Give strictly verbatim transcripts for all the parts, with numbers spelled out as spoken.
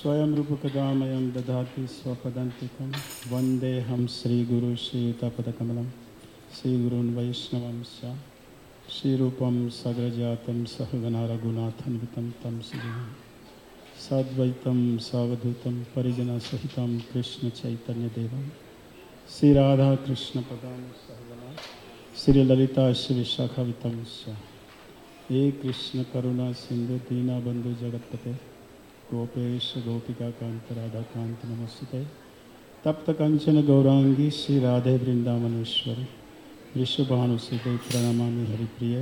स्वयं रूपकदामयं ददाति स्वपदन्तिकं वन्देऽहं श्रीगुरु श्रीयुतपदकमलं श्रीगुरून् वैष्णवंश्च श्रीरूपं सग्रजातं सहगणा रघुनाथान्वितं तं श्रीगुरुं सद्वैतं सावधूतं परिजनसहितं कृष्णचैतन्यदेवं श्रीराधाकृष्णपदां सहगणा श्रीललिता श्रीविशाखावितंश्च हे कृष्ण करुणा सिंधु दीनबन्धु जगत्पते गोपेश गोपिका कांत राधा कांत नमस्ते तप्त कंचन गौरांगी श्री राधे वृंदावनेश्वरी वृषभानुसुते प्रणमामि हरिप्रिय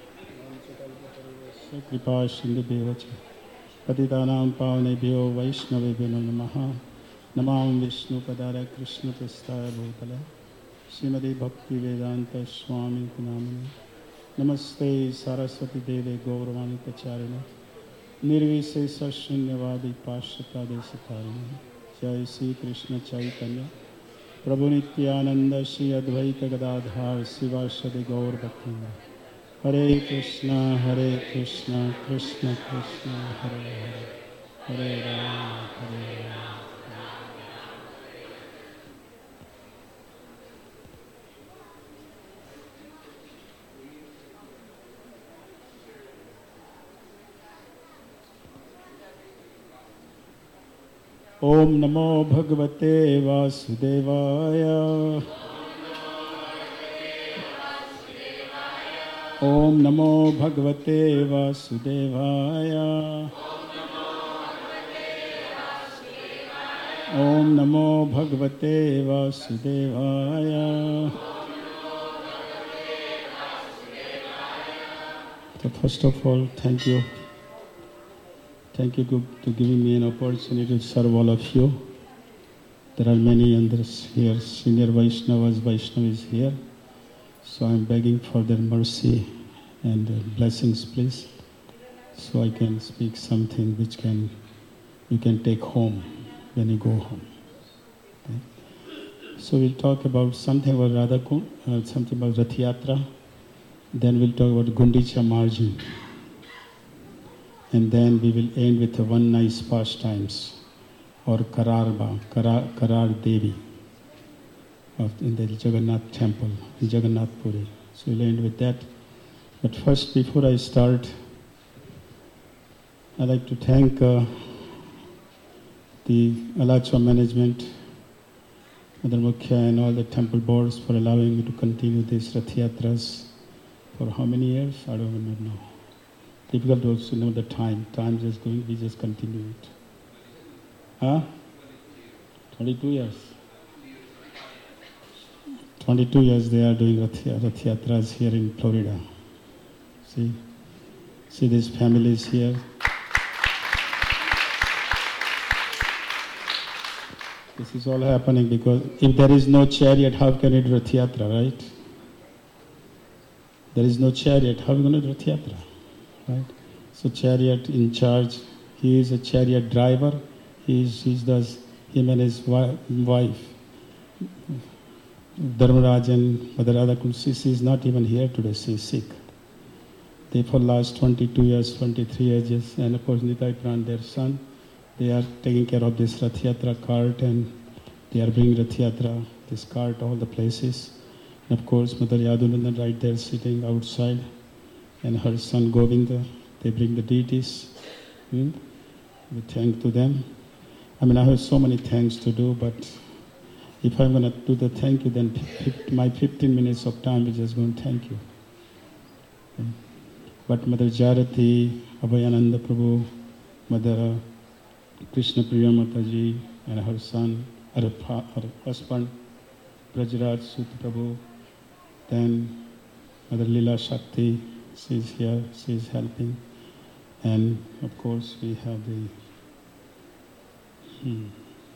कृपा सिंधु देवच पतितानां पावनेभ्यो वैष्णवेभ्यो नमः नमामि विष्णुपदाय कृष्णप्रस्थाय भूतले श्रीमद् भक्ति वेदांत स्वामी नामिने नमस्ते सरस्वती देवे गौरवाणी प्रचारिणे निर्विशेष शून्यवादी पाश्चात्यदेशकारिणे जय श्री कृष्ण चैतन्य प्रभु नित्यानंद श्री अद्वैत गदाधर शिवासदि गौर भक्ति हरे कृष्ण हरे कृष्ण कृष्ण कृष्ण हरे हरे हरे राम हरे राम। ओम नमो भगवते वासुदेवाय ओम नमो भगवते वासुदेवाय ओम नमो भगवते वासुदेवाय। So first of all, thank you. Thank you to giving me an opportunity to serve all of you. There are many others here, senior Vaishnavas, Vaishnavis here. So I am begging for their mercy and blessings, please. So I can speak something which can you can take home when you go home. Okay. So we'll talk about something about Radhakund, uh, something about Rath Yatra. Then we'll talk about Gundicha Margin. And then we will end with one nice pastimes, or Kararba, Karar, Karar Devi, of, in the Jagannath temple, in Jagannath Puri. So we'll end with that. But first, before I start, I'd like to thank uh, the Alachua management, Mother Mukhya and all the temple boards for allowing me to continue these Rath Yatras for how many years? I don't remember now. Difficult to also know the time. Time is going, we just continue it. Huh? twenty-two years. twenty-two years they are doing Rath Yatras here in Florida. See? See these families here. This is all happening because if there is no chariot, how can you do Rath Yatra, right? There is no chariot, how are we going to do Rath Yatra? Right? So chariot in charge, he is a chariot driver, he is, he does, him and his wife, Dharmaraj and Mother Radhakund, she is not even here today, she is sick. They for last twenty-two years, twenty-three years, and of course Nitai Pran, their son, they are taking care of this Rath Yatra cart and they are bringing Rath Yatra, this cart, all the places. And of course Mother Yadunandan right there sitting outside. And her son Govinda, they bring the deities. Hmm? We thank to them. I mean, I have so many thanks to do, but if I'm going to do the thank you, then my fifteen minutes of time is just going to thank you. Okay. But Mother Jarati, Abhayananda Prabhu, Mother Krishna Priya Mataji, and her son, her, her husband, Brajraj Sut Prabhu, then Mother Lila Shakti, she is here, she is helping. And of course we have the hmm,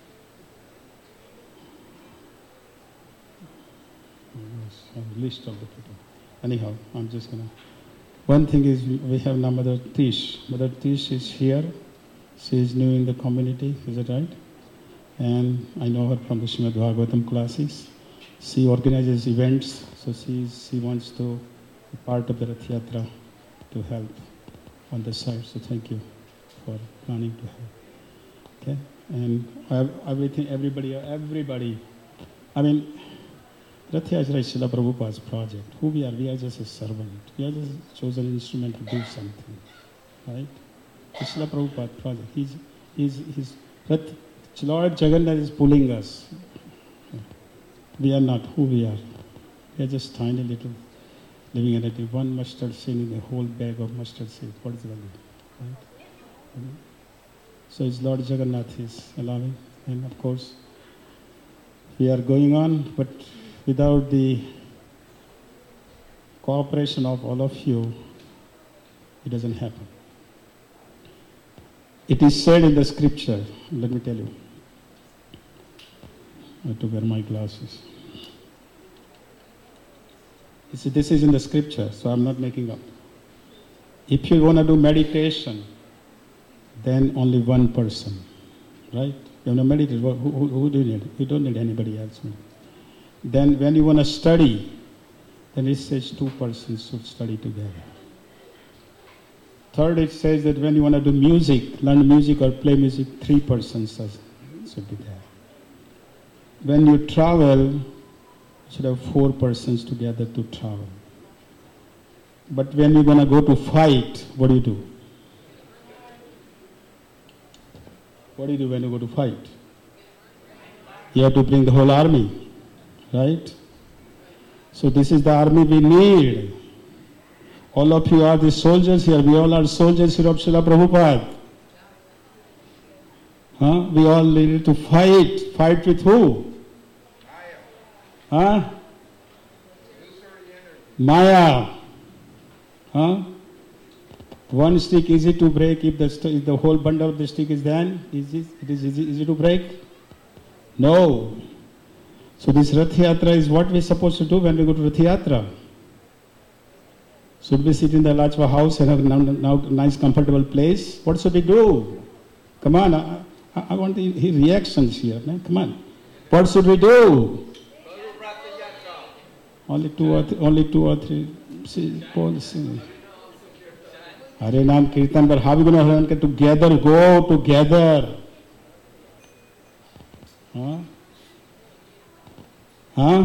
a list of the people. Anyhow, I'm just gonna. One thing is we have now Mother Tish. Mother Tish is here. She is new in the community, is that right? And I know her from the Srimad Bhagavatam classes. She organizes events, so she, she wants to be part of the Rath Yatra to help on the side. So thank you for planning to help. Okay? And everything, everybody, everybody. I mean, Rath Yatra is Srila Prabhupada's project. Who we are? We are just a servant. We are just a chosen instrument to do something. Right? It's Srila Prabhupada project. He's, he's, he's, Rath, Lord Jagannath is pulling us. We are not who we are. We are just tiny little living entity. One mustard seed in a whole bag of mustard seed. What is the value? Right? So it's Lord Jagannath is allowing. And of course, we are going on, but without the cooperation of all of you, it doesn't happen. It is said in the scripture, let me tell you. I have to wear my glasses. You see, this is in the scripture, so I'm not making up. If you want to do meditation, then only one person, right? You want to meditate, who, who, who do you need? You don't need anybody else. Then when you want to study, then it says two persons should study together. Third, it says that when you want to do music, learn music or play music, three persons should be there. When you travel, you should have four persons together to travel. But when you're going to go to fight, what do you do? What do you do when you go to fight? You have to bring the whole army, right? So this is the army we need. All of you are the soldiers here. We all are soldiers here of Srila Prabhupada. Huh? We all need to fight. Fight with who? Huh? Maya. Huh? One stick easy to break if the, st- if the whole bundle of the stick is there. Is it, it is easy, easy to break? No. So this Rath Yatra is what we're supposed to do when we go to Rath Yatra. Should we sit in the Lachwa house and have a now nice comfortable place? What should we do? Come on, I, I want to hear reactions here. Man. Come on. What should we do? Only two or th- only two or three. See, Paul, see. Hare Nam Kirtan, but how are we going to learn together? Go together. Huh? Huh?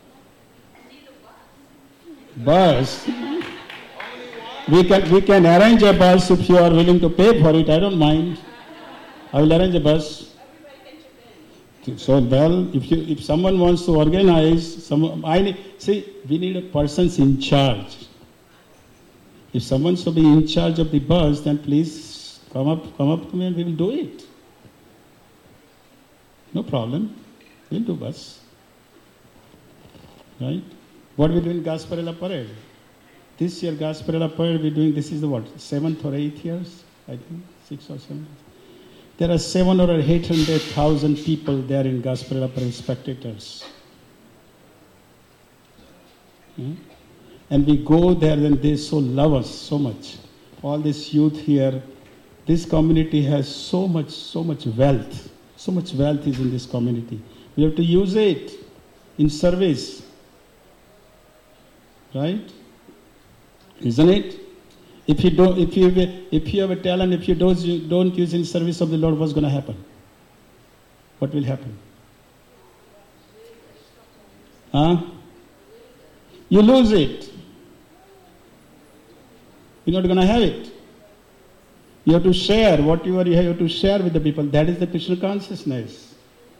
Bus. We can we can arrange a bus if you are willing to pay for it. I don't mind. I will arrange a bus. So well, if you if someone wants to organize, some I need, see we need a person's in charge. If someone should be in charge of the bus, then please come up come up to me and we will do it. No problem. We'll do bus. Right? What we do in Gasparilla Parade? This year Gasparilla Parade we're doing, this is the what, seventh or eighth years? I think, six or seven. There are seven or eight hundred thousand people there in Gasparilla Parade, spectators. Hmm? And we go there and they so love us so much. All this youth here, this community has so much, so much wealth. So much wealth is in this community. We have to use it in service. Right? Isn't it? If you don't, if you if you have a talent, if you don't you don't use in service of the Lord, what's going to happen? What will happen? Huh? You lose it. You're not going to have it. You have to share what you are. You have to share with the people. That is the Krishna consciousness.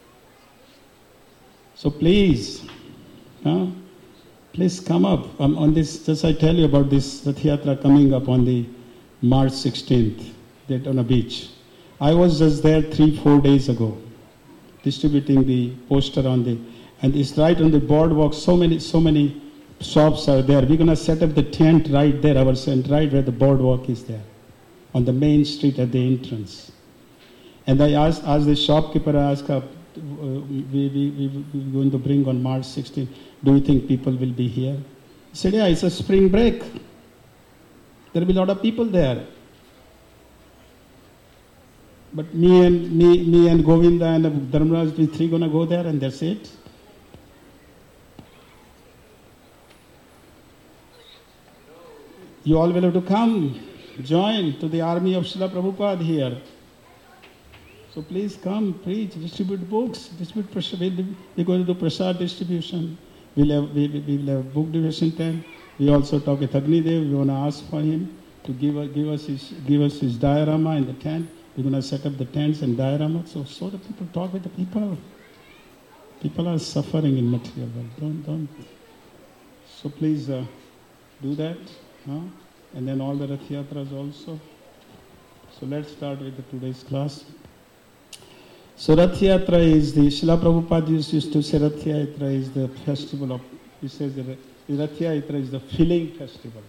So please, huh? Please come up um, on this. Just I tell you about this Rath Yatra coming up on the March sixteenth, that on a beach. I was just there three, four days ago, distributing the poster on the, and it's right on the boardwalk. So many, so many shops are there. We're gonna set up the tent right there, our tent right where the boardwalk is there, on the main street at the entrance. And I asked, asked the shopkeeper, I asked her, uh, we, we, we, we're going to bring on March sixteenth. Do you think people will be here? He said, yeah, it's a spring break. There will be a lot of people there. But me and me, me and Govinda and Dharmaraj, we three gonna go there and that's it. You all will have to come, join to the army of Srila Prabhupada here. So please come, preach, distribute books, distribute prasad. We're going to do prasad distribution. We'll have, we, we will have book division tent. We also talk with Agnidev. We want to ask for him to give, us, give, us his, give us his diorama in the tent. We're going to set up the tents and diorama. So, so the people talk with the people. People are suffering in material world. Don't, don't. So please uh, do that. Huh? And then all the Rath Yatras also. So let's start with the today's class. So Rath Yatra is the, Srila Prabhupada used to say Rath Yatra is the festival of, he says that Rath Yatra is the filling festival.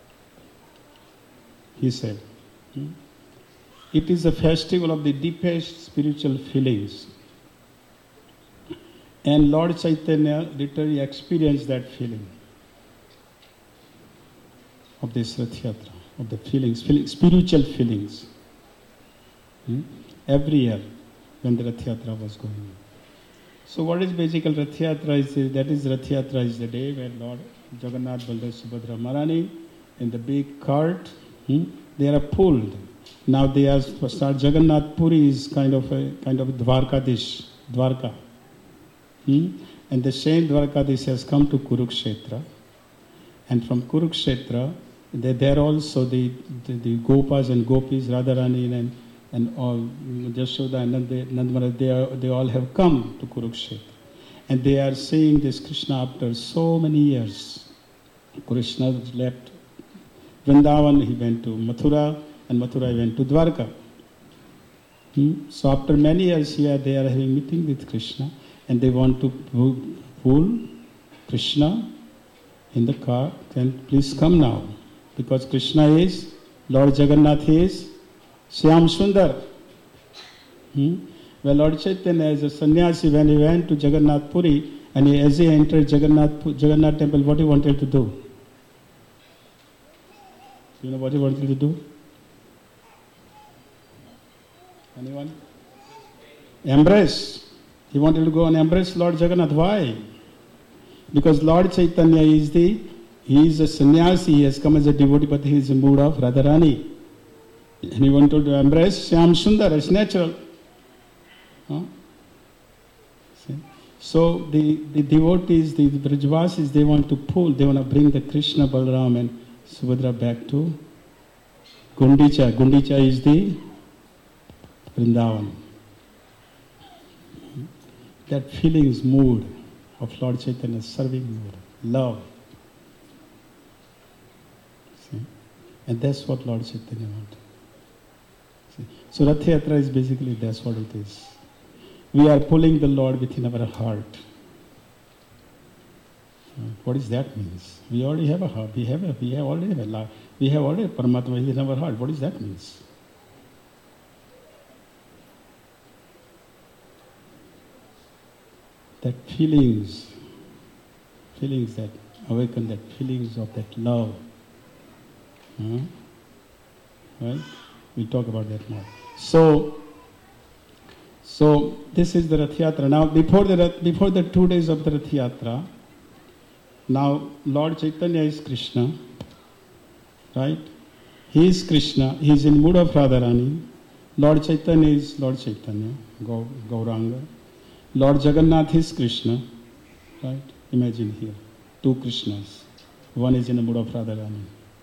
He said. Hmm? It is a festival of the deepest spiritual feelings. And Lord Chaitanya literally experienced that feeling of this Rath Yatra, of the feelings, feeling, spiritual feelings. Hmm? Every year when the Rath Yatra was going on. So what is basically Rath Yatra? Is the, that is Rath Yatra is the day where Lord Jagannath, Baldev, Subhadra, Maharani in the big cart, hmm? they are pulled. Now they are start Jagannath Puri is kind of a kind of Dwarkadish, Dwarka. Hmm? And the same Dwarkadish has come to Kurukshetra. And from Kurukshetra, they, there also the, the, the Gopas and Gopis, Radharani and, and all, Jashoda and Nandamara, they, are, they all have come to Kurukshetra. And they are seeing this Krishna after so many years. Krishna left Vrindavan, he went to Mathura, and Mathura he went to Dwarka. Hmm? So after many years here, they are having meeting with Krishna. And they want to pull Krishna in the car, then please come now. Because Krishna is, Lord Jagannath is, Shyam Sundar. Hmm? Well, Lord Chaitanya as a sannyasi, when he went to Jagannath Puri, and he, as he entered Jagannath, Jagannath temple, what he wanted to do? You know what he wanted to do? Anyone? Embrace. He wanted to go and embrace Lord Jagannath. Why? Because Lord Chaitanya is the, he is a sannyasi, he has come as a devotee, but he is in the mood of Radharani. And he wanted to embrace Shyam Sundar, it's natural. Huh? So the, the devotees, the Brajvasis, they want to pull, they want to bring the Krishna, Balaram and Subhadra back to Gundicha. Gundicha is the Vrindavan. That feelings, mood of Lord Chaitanya, serving mood, love. See? And that's what Lord Chaitanya wanted. See? So Rath Yatra is basically, that's what it is. We are pulling the Lord within our heart. What does that mean? We already have a heart. We have a, we have already have a love. We have already Paramatma within our heart. What does that mean? That feelings, feelings that awaken, that feelings of that love. Huh? Right? We'll talk about that more. So, so this is the Rath Yatra. Now, before the before the two days of the Rath Yatra, now Lord Chaitanya is Krishna, right? He is Krishna. He is in mood of Radharani. Lord Chaitanya is Lord Chaitanya, Gaur, Gauranga. Lord Jagannath is Krishna, right? Imagine here, two Krishnas. One is in the mood of Radharani,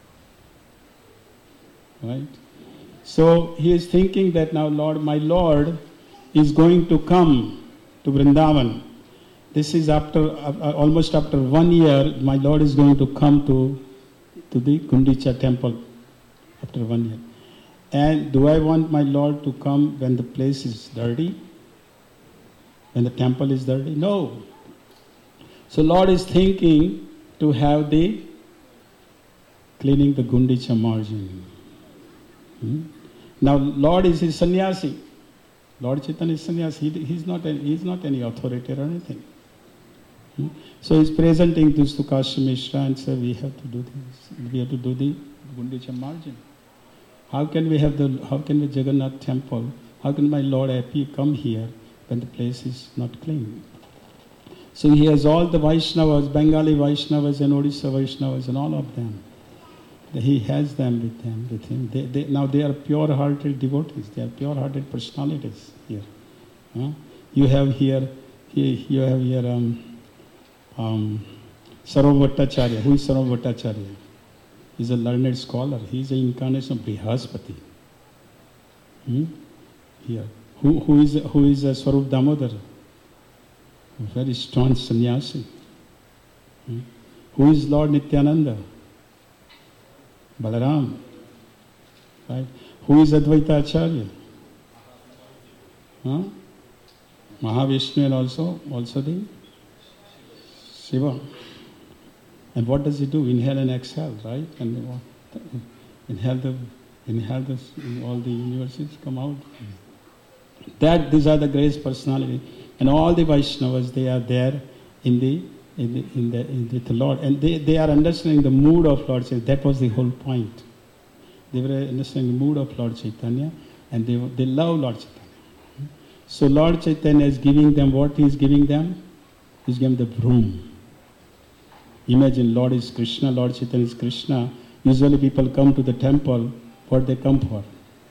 right? So he is thinking that now Lord, my Lord is going to come to Vrindavan. This is after, uh, almost after one year, my Lord is going to come to, to the Gundicha temple after one year. And do I want my Lord to come when the place is dirty? When the temple is dirty? No. So Lord is thinking to have the cleaning the Gundicha margin. Hmm? Now Lord is his sannyasi. Lord Chaitanya is sannyasi. He, he's, not any, he's not any authority or anything. Hmm? So he's presenting this to Kashi Mishra and said, we have to do this. We have to do the Gundicha margin. How can we have the, how can we Jagannath temple, how can my Lord appear, come here when the place is not clean? So he has all the Vaishnavas, Bengali Vaishnavas and Odisha Vaishnavas and all of them. He has them with them, with him. They, they, now they are pure-hearted devotees. They are pure-hearted personalities here. Huh? You have here, here you have here um, um, Sarva Bhattacharya. Who is Sarva Bhattacharya? He is a learned scholar. He is an incarnation of Brihaspati. Hmm? Here, who who is who is a Swarup Damodar? A very strong sannyasi. Hmm? Who is Lord Nityananda? Balaram. Right? Who is Advaita Acharya? Huh? Mahavishnu and also, also the Shiva. And what does he do? Inhale and exhale, right? And inhale the, inhale the, all the universes come out. That these are the greatest personality, and all the Vaishnavas, they are there in the in the in the in with the Lord, and they, they are understanding the mood of Lord Chaitanya. That was the whole point. They were understanding the mood of Lord Chaitanya, and they they love Lord Chaitanya. So Lord Chaitanya is giving them what he is giving them. He is giving the broom. Imagine Lord is Krishna, Lord Chaitanya is Krishna. Usually people come to the temple. What they come for?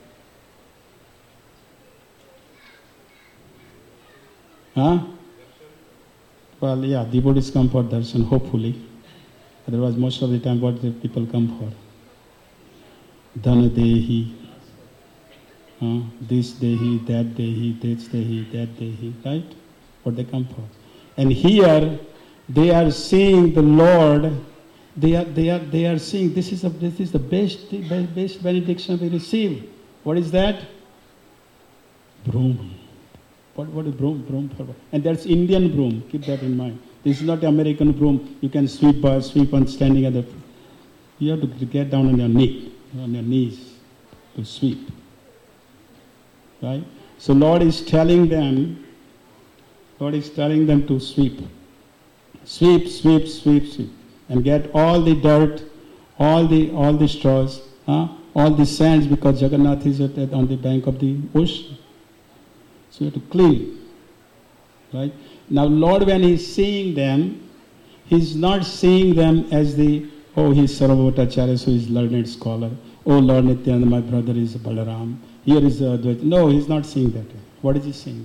Huh? Well, yeah, devotees come for darshan, hopefully. Otherwise, most of the time, what the people come for? Dhana dehi, uh, this dehi, that dehi, this dehi, that dehi, right? What they come for. And here, they are seeing the Lord. They are, they are, they are seeing this is a, this is the best, best benediction we receive. What is that? Broom. What, what is broom? Broom for what? And that's Indian broom. Keep that in mind. This is not American broom. You can sweep by sweep on standing at the. You have to get down on your knee, on your knees, to sweep. Right. So Lord is telling them. Lord is telling them to sweep, sweep, sweep, sweep, sweep, and get all the dirt, all the all the straws, huh? all the sands, because Jagannath is at, at, on the bank of the ocean. So you have to clean, right? Now Lord, when He's seeing them, He's not seeing them as the, oh, He's Sarva Bhattacharya, so He's learned scholar. Oh, Lord Nityananda, my brother is Balaram. Here is the Advaita. No, He's not seeing that. What is He seeing?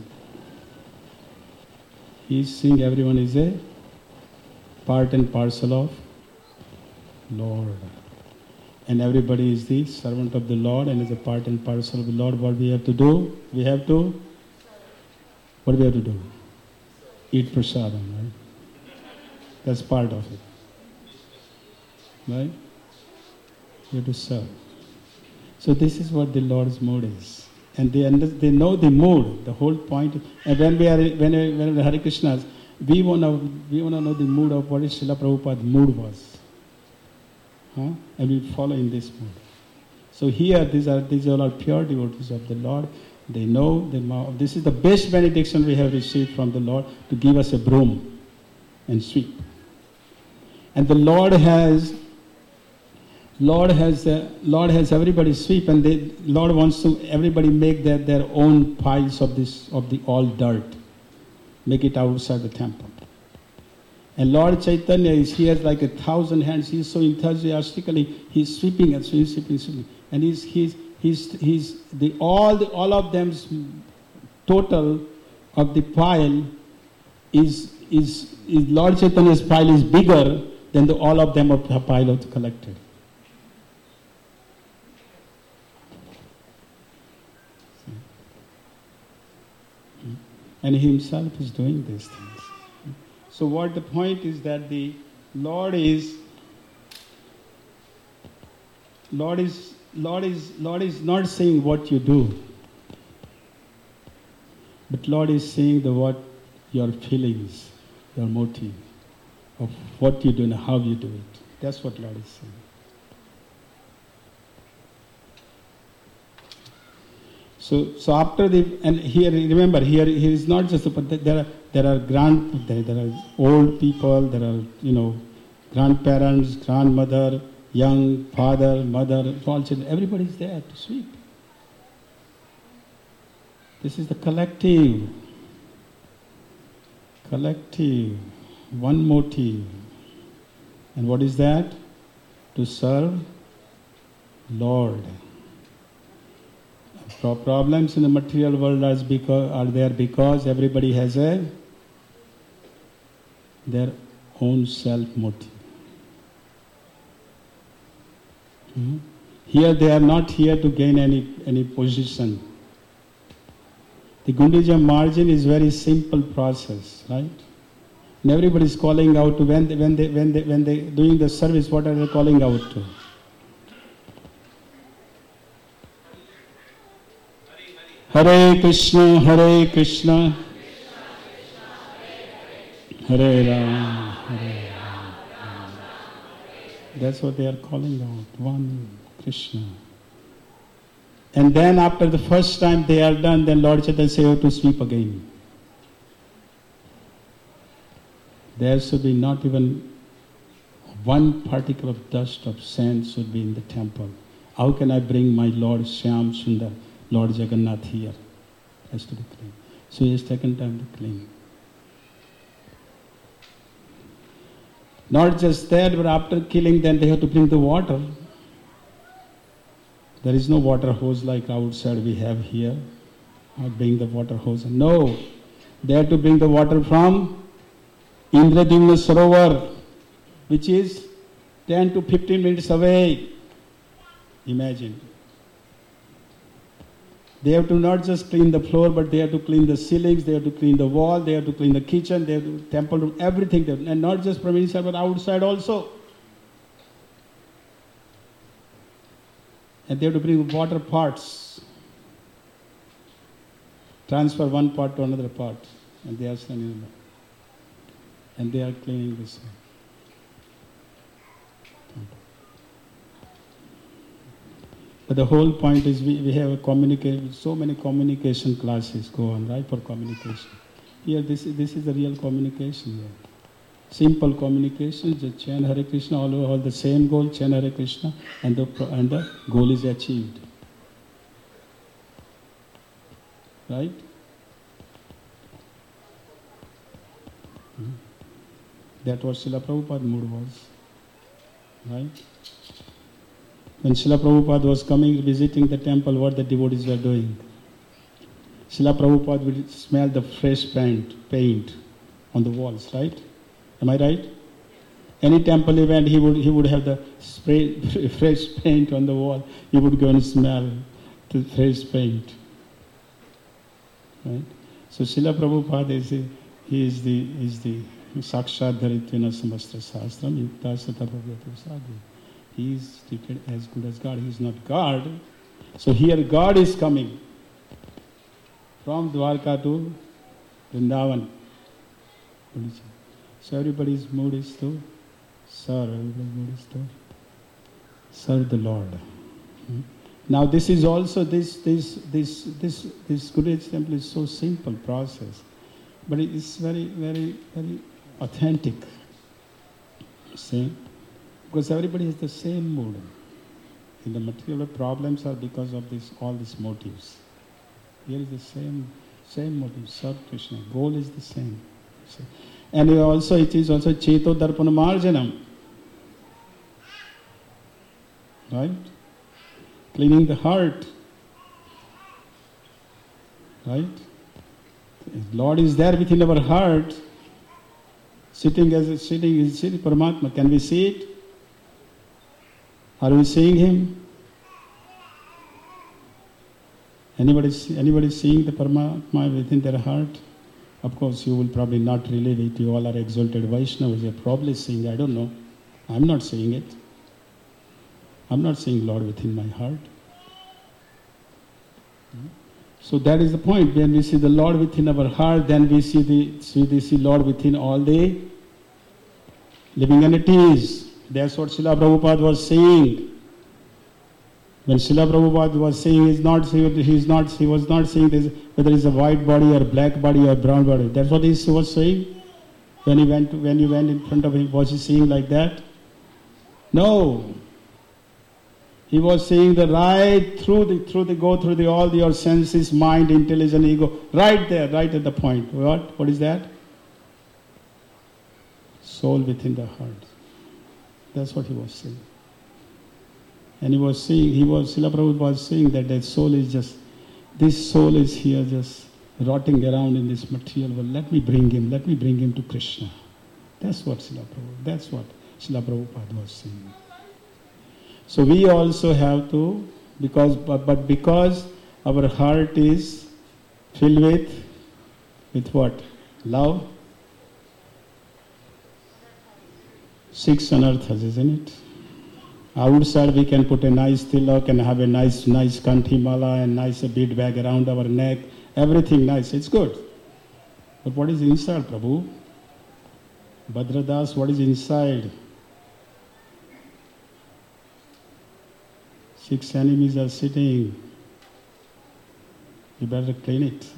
He's seeing everyone is a part and parcel of Lord. And everybody is the servant of the Lord and is a part and parcel of the Lord. What we have to do? We have to What do we have to do? Eat prasadam, right? That's part of it. Right? We have to serve. So this is what the Lord's mood is. And they under, they know the mood, the whole point. And when we are when we, when we are Hare Krishnas, we wanna we wanna know the mood of what is Srila Prabhupada's mood was. Huh? And we follow in this mood. So here these are these are all pure devotees of the Lord. They know the, this is the best benediction we have received from the Lord, to give us a broom and sweep. And the Lord has, Lord has, uh, Lord has everybody sweep, and they, Lord wants to everybody make their, their own piles of this of the all dirt, make it outside the temple. And Lord Chaitanya is, he has like a thousand hands. He is so enthusiastically he's sweeping and sweeping, sweeping, sweeping, and he's he's. He's, he's the, all, the, all of them's total of the pile is, is, is Lord Chaitanya's pile is bigger than the, all of them of the pile of the collected. And he himself is doing these things. So what the point is that the Lord is, Lord is Lord is, Lord is not saying what you do, but Lord is saying the what your feelings, your motive, of what you do and how you do it. That's what Lord is saying. So, so after the, and here, remember, here, here is not just, but there are, there are grand, there, there are old people, there are, you know, grandparents, grandmother, young father, mother, all children, everybody is there to sweep. This is the collective, collective, one motive. And what is that? To serve Lord. Pro- Problems in the material world are, because, are there because everybody has a their own self-motive. Hmm? Here they are not here to gain any, any position. The Gundicha margin is very simple process, right? And everybody is calling out to when they, when they when they when they doing the service. What are they calling out to? Hare Krishna, Hare Krishna, Hare Ram, Hare Ram. That's what they are calling out. One Krishna. And then after the first time they are done, then Lord Chaitanya says, you have to sweep again. There should be not even one particle of dust of sand should be in the temple. How can I bring my Lord Shyam Sundar, Lord Jagannath here? It has to be clean. So he has taken time to clean. Not just that, but after killing, then they have to bring the water. There is no water hose like outside we have here. Or bring the water hose. No. They have to bring the water from Indradimna Sarovar, which is ten to fifteen minutes away. Imagine. They have to not just clean the floor, but they have to clean the ceilings, they have to clean the wall, they have to clean the kitchen, they have to temple room, everything. And not just from inside, but outside also. And they have to bring water pots. Transfer one pot to another pot. And they are sending them. And they are cleaning this one. But the whole point is we, we have a communicate, so many communication classes go on, right, for communication. Here, this, this is the real communication here. Simple communication, just chant Hare Krishna, all, all the same goal, chant Hare Krishna, and the, and the goal is achieved. Right? Hmm. That was Srila Prabhupada's mood was. Right? When Srila Prabhupada was coming, visiting the temple, what the devotees were doing? Srila Prabhupada would smell the fresh paint, paint on the walls, right? Am I right? Any temple event, he would he would have the spray, fresh paint on the wall. He would go and smell the fresh paint. Right? So Srila Prabhupada is the, he is the is the Sakshat Dharitvena Samastra Sastram Yukta Satabhavyatu Sadhu. He is treated as good as God. He is not God. So here God is coming from Dwarka to Vrindavan. So everybody's mood is to serve. Everybody's mood is to serve the Lord. Hmm? Now this is also this this this this this Guru's temple is so simple process, but it is very very very authentic. See. Because everybody has the same mood. In the material problems are because of this, all these motives. Here is the same, same motive. Serve Krishna. Goal is the same. See? And also it is also Cheto Darpana Marjanam. Right? Cleaning the heart. Right? Lord is there within our heart. Sitting as a sitting is sitting Paramatma. Can we see it? Are we seeing him? Anybody, anybody seeing the Paramatma within their heart? Of course, you will probably not relive it. You all are exalted Vaishnavas. You're probably seeing, I don't know. I'm not seeing it. I'm not seeing Lord within my heart. So that is the point. When we see the Lord within our heart, then we see the see the see Lord within all the living entities. That's what Srila Prabhupada was saying. When Srila Prabhupada was saying, he's not, he's not, he was not saying this, whether it's a white body or black body or brown body. That's what he was saying. When he went, to, when you went in front of him, was he saying like that? No. He was saying the right through the through the go through the all the, your senses, mind, intelligence, ego, right there, right at the point. What? What is that? Soul within the heart. That's what he was saying. And he was saying, he was, Srila Prabhupada was saying that that soul is just, this soul is here just rotting around in this material world. Let me bring him, let me bring him to Krishna. That's what Srila Prabhupada, that's what Srila Prabhupada was saying. So we also have to, because, but, but because our heart is filled with, with what? Love. Six anarthas, isn't it? Outside we can put a nice tilak and have a nice, nice kanthi mala and nice bead bag around our neck. Everything nice, it's good. But what is inside, Prabhu? Bhadradas, what is inside? Six enemies are sitting. You better clean it.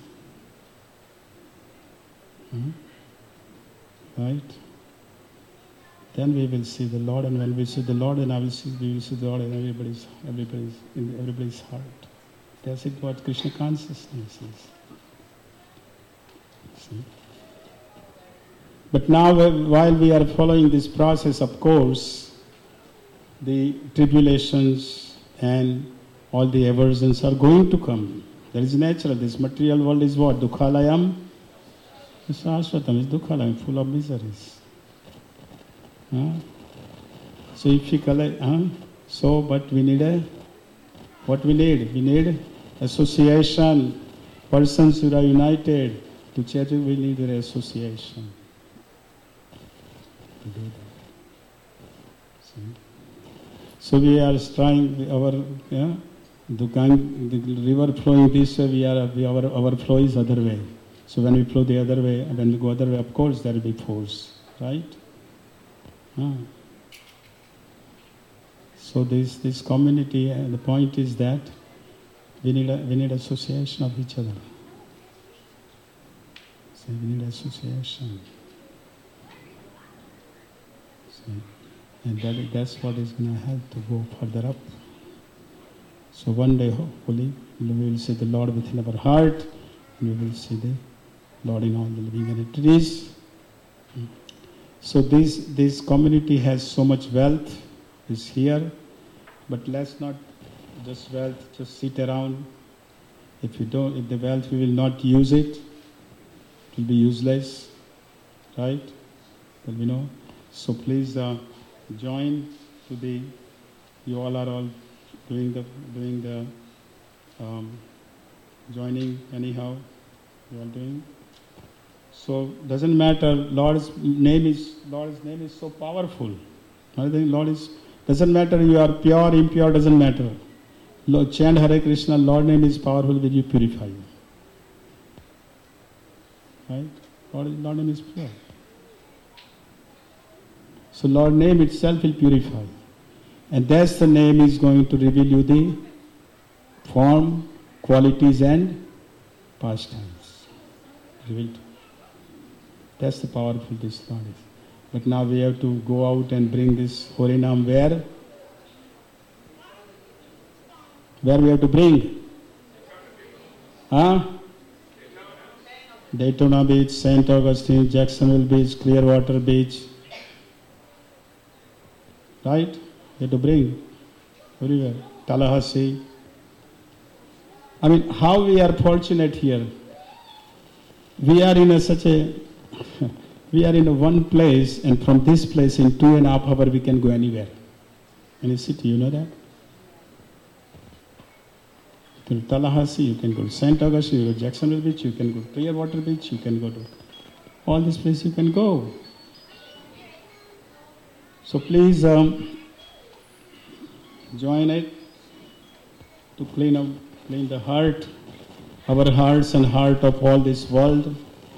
Hmm? Right? Then we will see the Lord, and when we see the Lord, and I will see, we will see the Lord in everybody's, everybody's, in everybody's heart. That's it. What Krishna consciousness is. See? But now, while we are following this process, of course, the tribulations and all the aversions are going to come. That is natural. This material world is what? Dukhalayam. It's ashvatam. It's dukhalayam, full of miseries. Huh? So if you collect, huh? So, but we need a, what we need? We need association. Persons who are united. To church we need an association. To do that. See? So we are trying our, yeah, the, the river flowing this way, we are, we, our, our flow is other way. So when we flow the other way, when we go other way, of course there will be force, right? Ah. So this this community, uh, the point is that we need a, we need association of each other. So we need association. See? And that, that's what is going to help to go further up. So one day, hopefully, we will see the Lord within our heart, and we will see the Lord in all the living entities. So this this community has so much wealth, is here, but let's not just wealth just sit around. If you don't, if the wealth we will not use it, it will be useless, right? But we know. So please uh, join to the. You all are all doing the doing the um, joining anyhow. You all doing. So doesn't matter. Lord's name is Lord's name is so powerful. I think Lord is doesn't matter. You are pure, impure. Doesn't matter. Lord, chant Hare Krishna. Lord name is powerful. Will you purify you? Right? Lord, Lord name is pure. So Lord name itself will purify, and that's the name is going to reveal you the form, qualities, and pastimes. Revealed. That's the powerful this Lord is. But now we have to go out and bring this Harinam where? Where we have to bring? Huh? Daytona Beach, Saint Augustine, Jacksonville Beach, Clearwater Beach. Right? We have to bring everywhere. Tallahassee. I mean, how we are fortunate here. We are in a, such a we are in a one place, and from this place in two and a half hours we can go anywhere. Any city, you know that? You can go to Tallahassee, you can go to Saint Augustine, you can go to Jacksonville Beach, you can go to Clearwater Beach, you can go to all these places you can go. So please um, join it to clean up, clean the heart, our hearts and heart of all this world.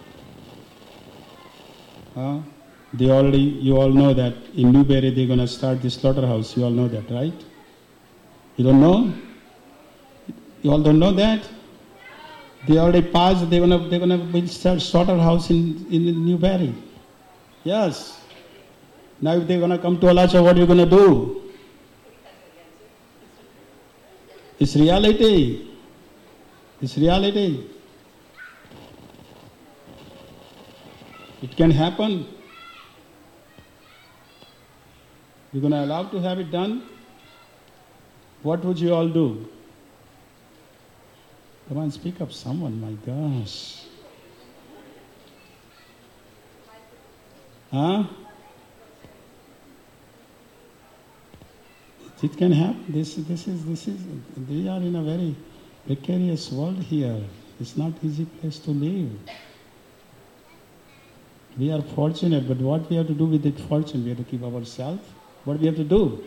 Uh, they already, you all know that in Newberry they're going to start the slaughterhouse. You all know that, right? You don't know? You all don't know that? They already passed. They're going to they're going to build slaughterhouse in in Newberry. Yes. Now if they're going to come to Alacha, what are you going to do? It's reality. It's reality. It can happen. You're going to allow to have it done? what would you all do? Come on, speak up, someone, my gosh. Huh? It can happen. This, this is, this is, we are in a very precarious world here. It's not an easy place to live. We are fortunate, but what we have to do with that fortune? We have to keep ourselves. What we have to do?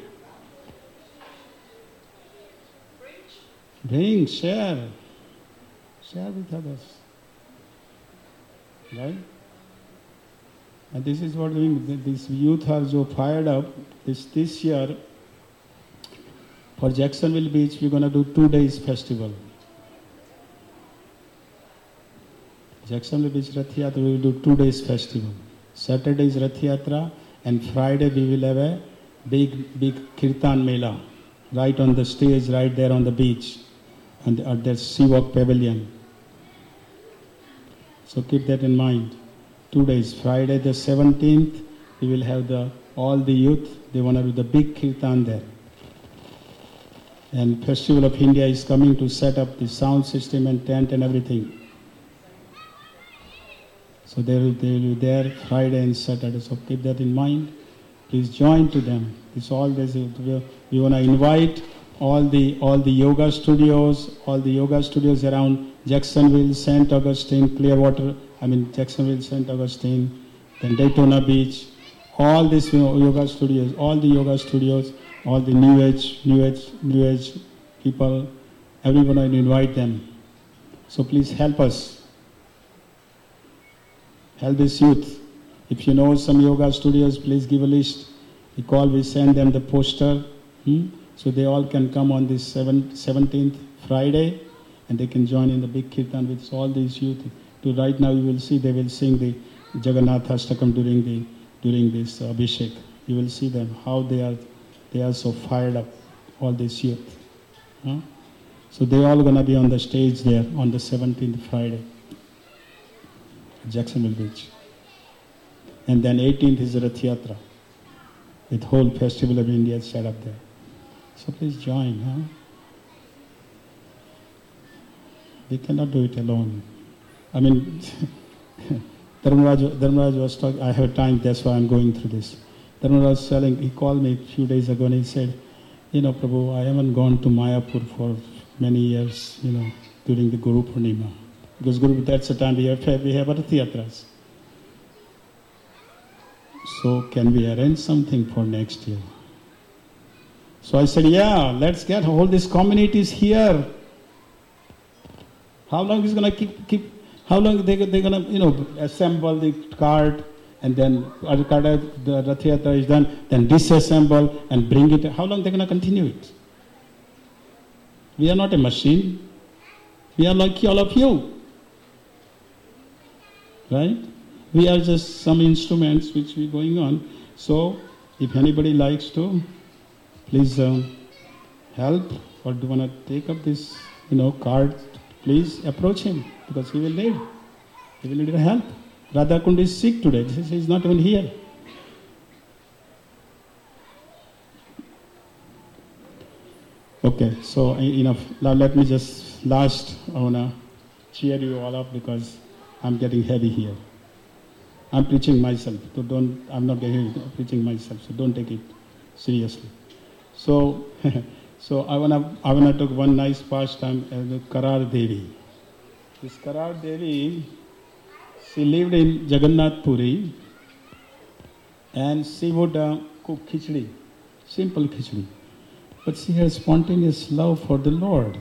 Bring, share. Share with others. Right? And this is what we, these youth are so fired up. This, this year, for Jacksonville Beach, we're going to do two days festival. Jacksonville Beach Rath Yatra, we will do two days festival. Saturday is Rath Yatra, and Friday we will have a big, big Kirtan Mela, right on the stage, right there on the beach, and at the Sea Walk Pavilion. So keep that in mind. Two days. Friday the seventeenth, we will have the all the youth, they want to do the big Kirtan there. And Festival of India is coming to set up the sound system and tent and everything. So they will, they will be there Friday and Saturday. So keep that in mind. Please join to them. It's all this. We want to invite all the all the yoga studios, all the yoga studios around Jacksonville, Saint Augustine, Clearwater. I mean Jacksonville, Saint Augustine, then Daytona Beach. All these yoga studios, all the yoga studios, all the New Age, New Age, New Age people. Everyone, I invite them. So please help us. Help this youth. If you know some yoga studios, please give a list. We call, we send them the poster. Hmm? So they all can come on this seventeenth Friday, and they can join in the big kirtan with all these youth. To right now you will see they will sing the Jagannath Ashtakam during the during this uh, Abhishek. You will see them, how they are they are so fired up, all these youth. Huh? So they all gonna be on the stage there on the seventeenth Friday. Jacksonville Beach. And then eighteenth is Rath Yatra, with whole Festival of India set up there. So please join. Huh? We cannot do it alone. I mean, Dharmaraj, Dharmaraj was talking, I have time, that's why I'm going through this. Dharmaraj was telling, he called me a few days ago and he said, you know, Prabhu, I haven't gone to Mayapur for many years, you know, during the Guru Purnima. Because Guru, that's the time we have, we have Rath Yatras. So can we arrange something for next year? So I said, yeah, let's get all these communities here. How long is going to keep, keep, how long they, they're going to, you know, assemble the cart, and then the Rath Yatra is done, then disassemble and bring it. How long they're going to continue it? We are not a machine. We are like all of you. Right? We are just some instruments which we going on. So, if anybody likes to, please um, help, or do you want to take up this, you know, card, please approach him, because he will need, he will need help. Radhakund is sick today. He is not even here. Okay, so enough. Now let me just last, I want to cheer you all up because I'm getting heavy here. I'm preaching myself, so don't, I'm not getting, I'm preaching myself, so don't take it seriously. So, so I wanna, I wanna talk one nice pastime, uh, Karar Devi. This Karar Devi, she lived in Jagannath Puri, and she would uh, cook khichdi, simple khichdi, but she has spontaneous love for the Lord.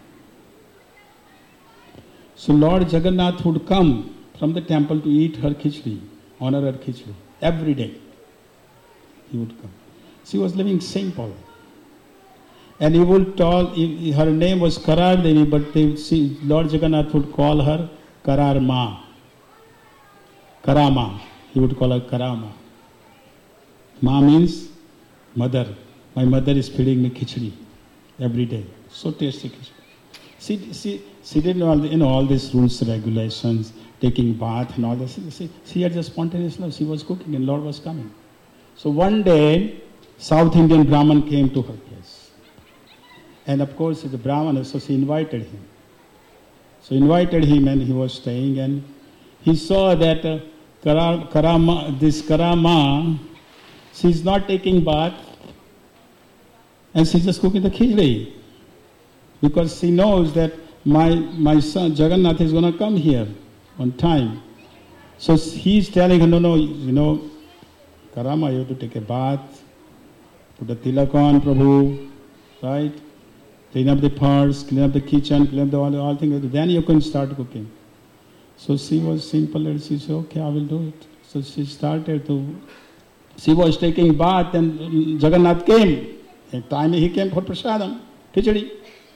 So Lord Jagannath would come from the temple to eat her khichdi, honor her khichdi, every day. He would come. She was living simple. And he would tell, her name was Karar Devi, but they, see, Lord Jagannath would call her Karar Ma. Karama. He would call her Karama. Ma means mother. My mother is feeding me khichdi every day. So tasty khichdi. She, she, she didn't know all, the, you know, all these rules, regulations, taking bath and all this. See, she had just spontaneous love. She was cooking and Lord was coming. So one day, South Indian Brahman came to her place. And of course, the Brahmana, so she invited him. So invited him and he was staying, and he saw that uh, Kara, Karama, this Karama, she's not taking bath and she's just cooking the khichdi. Because she knows that my, my son Jagannath is going to come here on time. So he's telling her, no, no, you know, Karama, you have to take a bath, put a tilak on, Prabhu, right? Clean up the parts, clean up the kitchen, clean up the all, all things. Then you can start cooking. So she was simple and she said, okay, I will do it. So she started to, she was taking bath and Jagannath came. At time he came for prasadam, khichdi.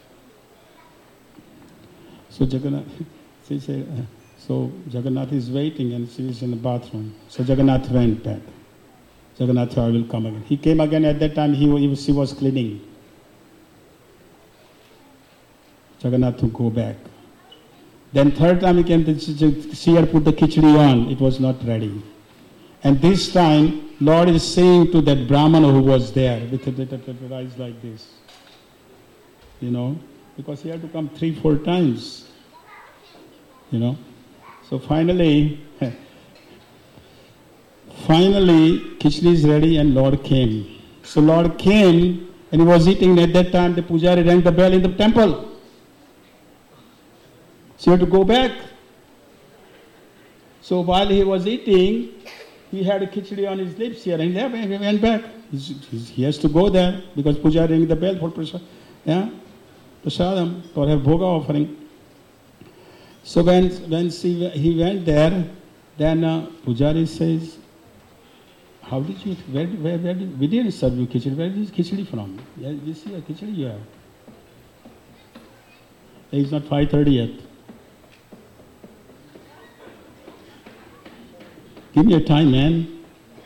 So Jagannath, she said, uh, so Jagannath is waiting and she is in the bathroom. So Jagannath went back. Jagannath said, I will come again. He came again. At that time he, he was, she was cleaning. Jagannath to go back. Then third time he came to see her put the khichdi on. It was not ready. And this time, Lord is saying to that Brahmana who was there with the eyes like this, you know, because he had to come three, four times, you know. So finally, finally, khichdi is ready and Lord came. So Lord came and he was eating. At that time, the pujari rang the bell in the temple. So he had to go back. So while he was eating, he had a khichdi on his lips here and he left and he went back. He's, he's, he has to go there because Pujari rang the bell for prasad, yeah, prasadam, for her bhoga offering. So when, when she, he went there, then uh, Pujari says, how did you, where, where, where did, we didn't serve you khichdi, where is khichdi from? Yeah, you see a khichdi you have. It's not five thirty yet. Give me a time, man.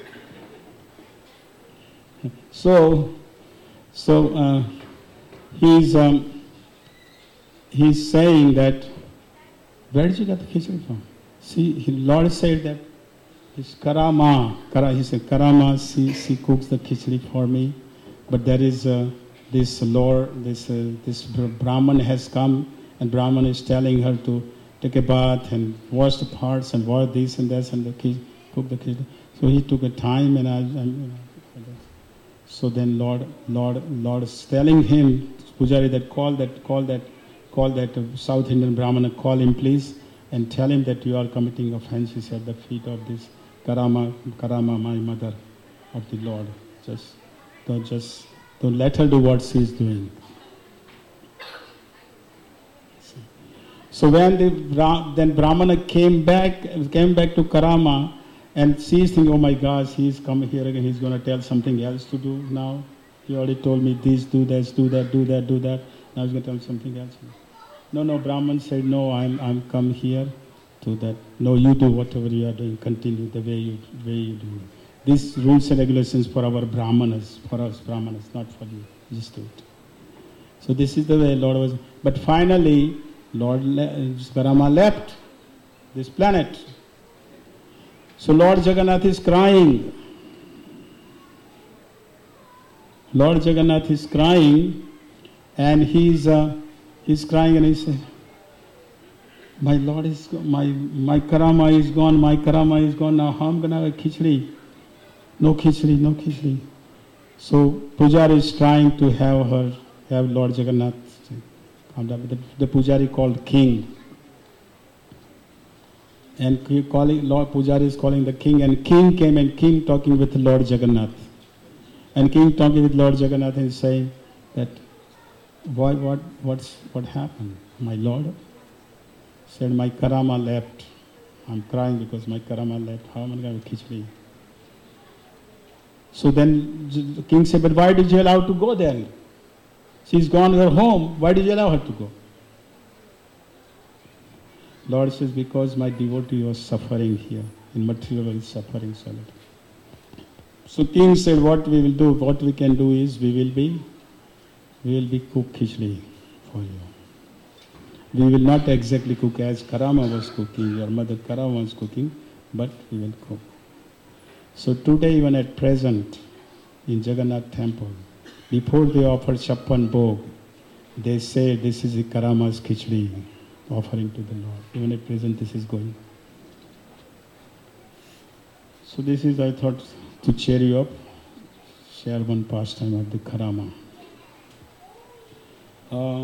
So, so uh, he's um, he's saying that, where did you get the khichdi from? See, he, Lord said that his Karama, Kara, he said Karama, she, she cooks the khichdi for me, but there is uh, this Lord, this uh, this Brahman has come, and Brahman is telling her to take a bath and wash the parts and wash this and that and the khichdi. Cook the khichdi. So he took a time and I, I you know, so then Lord, Lord, Lord is telling him, Pujari, that call that, call that, call that uh, South Indian Brahmana, call him please and tell him that you are committing offenses at the feet of this Karama, Karama, my mother of the Lord. Just don't just don't let her do what she is doing. So when the then Brahmana came back, came back to Karama. And she's thinking, oh my gosh, he's come here again, he's going to tell something else to do now. He already told me this, do this, do that, do that, do that. Now he's going to tell something else. No, no, Brahman said, no, I'm I'm come here to that. No, you do whatever you are doing, continue the way you, way you do. These rules and regulations for our Brahmanas, for us Brahmanas, not for you. Just do it. So this is the way Lord was. But finally, Lord Karama left this planet. So Lord Jagannath is crying. Lord Jagannath is crying, and he's uh, he's crying, and he says, "My Lord is my my Karama is gone. My Karama is gone. Now how am I gonna have a khichdi? No khichdi, no khichdi." So Pujari is trying to have her have Lord Jagannath. The, the Pujari called king. And calling, Lord Pujari is calling the king, and king came and king talking with Lord Jagannath. And king talking with Lord Jagannath and saying that, why, what, what's, what happened? My Lord said, my Karama left. I'm crying because my Karama left. How am I going to khichdi? So then the king said, but why did you allow her to go there? She's gone to her home. Why did you allow her to go? Lord says, because my devotee was suffering here, in material suffering. So king said, what we will do, what we can do is, we will be, we will be cook khichdi for you. We will not exactly cook as Karama was cooking, your mother Karama was cooking, but we will cook. So today, even at present, in Jagannath temple, before they offer Chappan Bhog, They say this is the Karama's Khichdi offering to the Lord. Even at present this is going. So this is, I thought, to cheer you up, share one pastime of the Karama. Uh,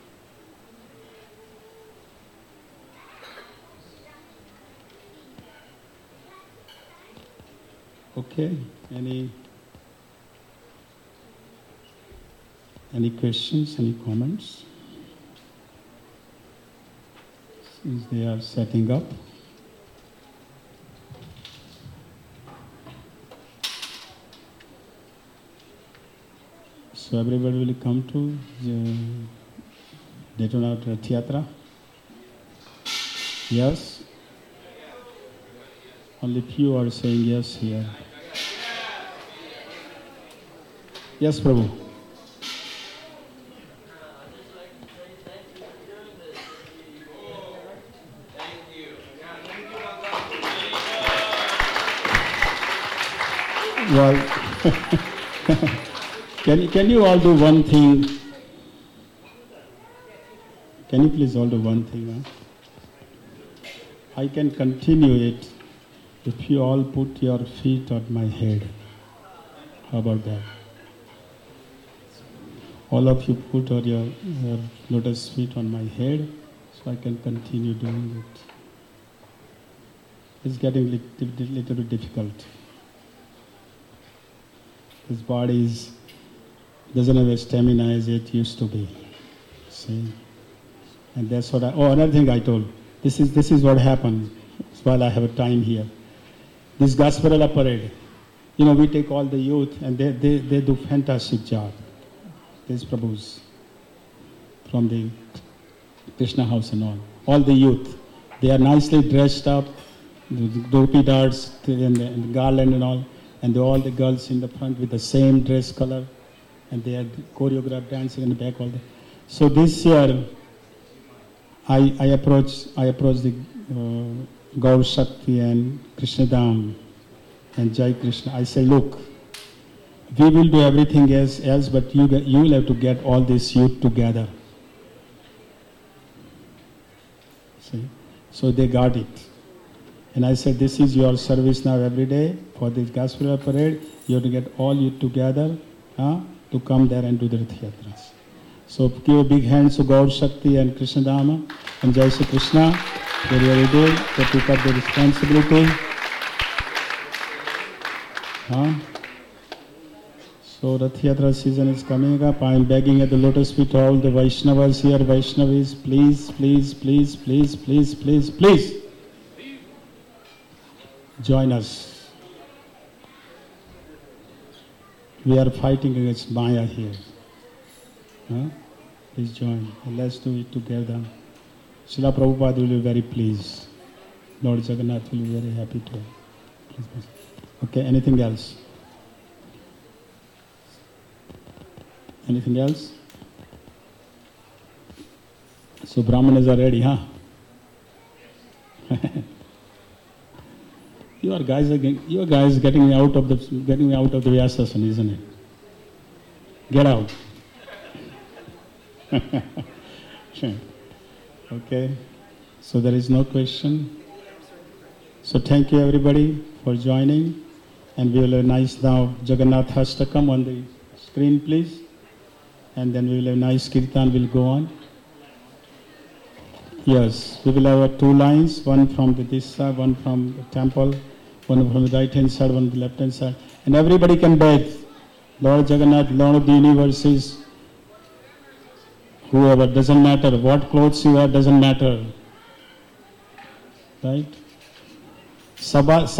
okay, any any questions, any comments? Since they are setting up. So everybody will come to the Detonaut Rath Yatra? Yes? Only few are saying yes here. Yes, Prabhu. Well, can, can you all do one thing? Can you please all do one thing? Huh? I can continue it if you all put your feet on my head. How about that? All of you put your, your lotus feet on my head so I can continue doing it. It's getting a little, little bit difficult. His body is, doesn't have a stamina as it used to be. See? And that's what I, oh, another thing I told. This is, this is what happened while I have a time here. This Gasparilla parade, you know, we take all the youth and they, they, they do fantastic job. These Prabhus from the Krishna house and all. All the youth, they are nicely dressed up, the dhopi darts and the, and the garland and all. And all the girls in the front with the same dress color, and they had choreographed dancing in the back all day. So this year, I, I approached I approached the uh, Gaur Shakti and Krishna Dham and Jai Krishna. I say, look, we will do everything else, else but you get, you will have to get all this youth together. See, so they got it. And I said, this is your service now every day for this Gasparilla parade. You have to get all you together huh, to come there and do the Rath Yatras. So give a big hand to Gaur Shakti and Krishna Dhama and Jai Shri Krishna. Very, very good. They took up the responsibility. Huh? So Rath Yatra season is coming up. I am begging at the lotus feet all the Vaishnavas here, Vaishnavis, please, please, please, please, please, please, please. Join us. We are fighting against Maya here. Huh? Please join. And let's do it together. Srila Prabhupada will be very pleased. Lord Jagannath will be very happy too. Please, please. Okay, anything else? Anything else? So Brahmanas are ready, huh? You are guys are getting, you are guys getting me out of the getting me out of the Vyasasana, isn't it? Get out. Okay. So there is no question. So thank you everybody for joining, and we will have nice now Jagannath Hastakam on the screen, please, and then we will have nice kirtan will go on. Yes, we will have two lines, one from the this side, one from the temple, one from the right hand side, one from the left hand side. And everybody can bathe. Lord Jagannath, Lord of the universes, whoever, doesn't matter. What clothes you wear doesn't matter. Right? Sabha,